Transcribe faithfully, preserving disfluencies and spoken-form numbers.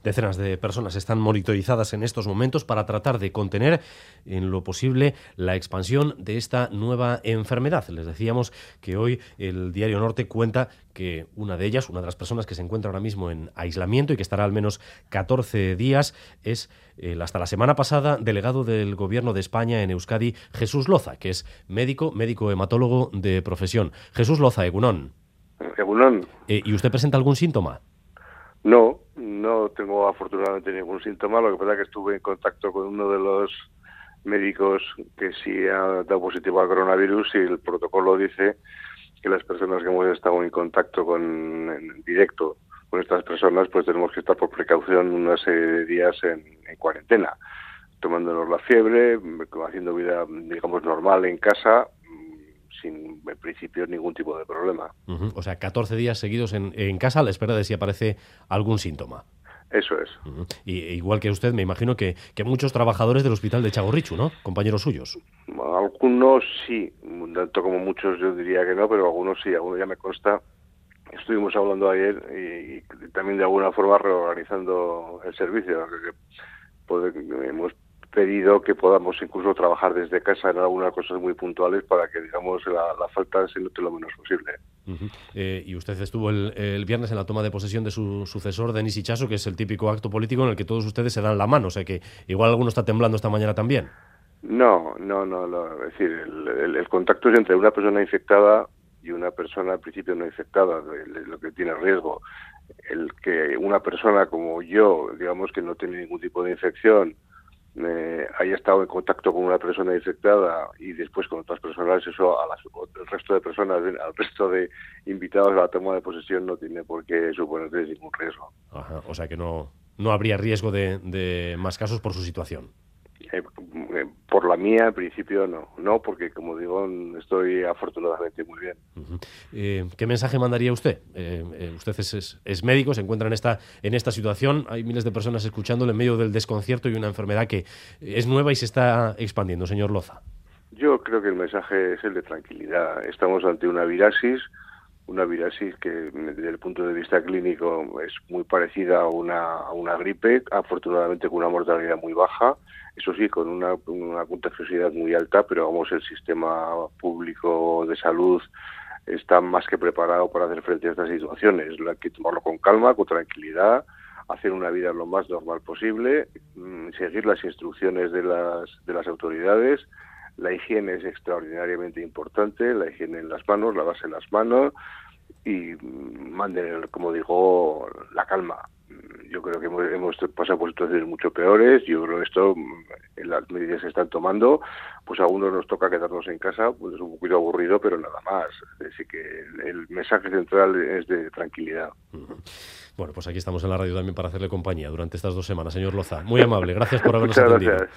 Decenas de personas están monitorizadas en estos momentos para tratar de contener en lo posible la expansión de esta nueva enfermedad. Les decíamos que hoy el Diario Norte cuenta que una de ellas, una de las personas que se encuentra ahora mismo en aislamiento y que estará al menos catorce días, es el hasta la semana pasada delegado del Gobierno de España en Euskadi, Jesús Loza, que es médico, médico hematólogo de profesión. Jesús Loza, egunon. Egunon. Eh, ¿Y usted presenta algún síntoma? No, no tengo afortunadamente ningún síntoma. Lo que pasa es que estuve en contacto con uno de los médicos que sí ha dado positivo al coronavirus y el protocolo dice que las personas que hemos estado en contacto con en directo con estas personas, pues tenemos que estar por precaución una serie de días en, en cuarentena, tomándonos la fiebre, haciendo vida, digamos, normal en casa, sin en principio ningún tipo de problema. Uh-huh. O sea, catorce días seguidos en, en casa a la espera de si aparece algún síntoma. Eso es. Uh-huh. Y igual que usted, me imagino que, que muchos trabajadores del hospital de Txagorritxu, ¿no? Compañeros suyos. Algunos sí, tanto como muchos yo diría que no, pero algunos sí, algunos ya me consta. Estuvimos hablando ayer y, y también de alguna forma reorganizando el servicio. Que hemos pedido que podamos incluso trabajar desde casa en algunas cosas muy puntuales para que, digamos, la, la falta se note lo menos posible. Uh-huh. Eh, y usted estuvo el, el viernes en la toma de posesión de su sucesor, Denis Itxaso, que es el típico acto político en el que todos ustedes se dan la mano, o sea que igual alguno está temblando esta mañana también. No, no, no, no. Es decir, el, el, el contacto es entre una persona infectada y una persona al principio no infectada, lo que tiene riesgo. El que una persona como yo, digamos que no tiene ningún tipo de infección, eh, haya estado en contacto con una persona infectada y después con otras personas, eso a las, el resto de personas, al resto de invitados a la toma de posesión no tiene por qué suponerles ningún riesgo. Ajá, o sea que no, no habría riesgo de, de más casos por su situación. Eh, eh, por la mía, en principio, no. No, porque, como digo, estoy afortunadamente muy bien. Uh-huh. Eh, ¿Qué mensaje mandaría usted? Eh, eh, usted es, es, es médico, se encuentra en esta, en esta situación. Hay miles de personas escuchándole en medio del desconcierto y una enfermedad que es nueva y se está expandiendo, señor Loza. Yo creo que el mensaje es el de tranquilidad. Estamos ante una virasis, una virasis que, desde el punto de vista clínico, es muy parecida a una, a una gripe, afortunadamente con una mortalidad muy baja. Eso sí, con una, una contagiosidad muy alta, pero vamos, el sistema público de salud está más que preparado para hacer frente a estas situaciones. Hay que tomarlo con calma, con tranquilidad, hacer una vida lo más normal posible, seguir las instrucciones de las, de las autoridades. La higiene es extraordinariamente importante, la higiene en las manos, lavarse las manos y mantener, como digo, la calma. Yo creo que hemos, hemos pasado por situaciones mucho peores. Yo creo que esto, en las medidas que se están tomando, pues a algunos nos toca quedarnos en casa, pues es un poquito aburrido, pero nada más. Así que el, el mensaje central es de tranquilidad. Uh-huh. Bueno, pues aquí estamos en la radio también para hacerle compañía durante estas dos semanas, señor Loza. Muy amable, gracias por habernos Muchas atendido. Gracias.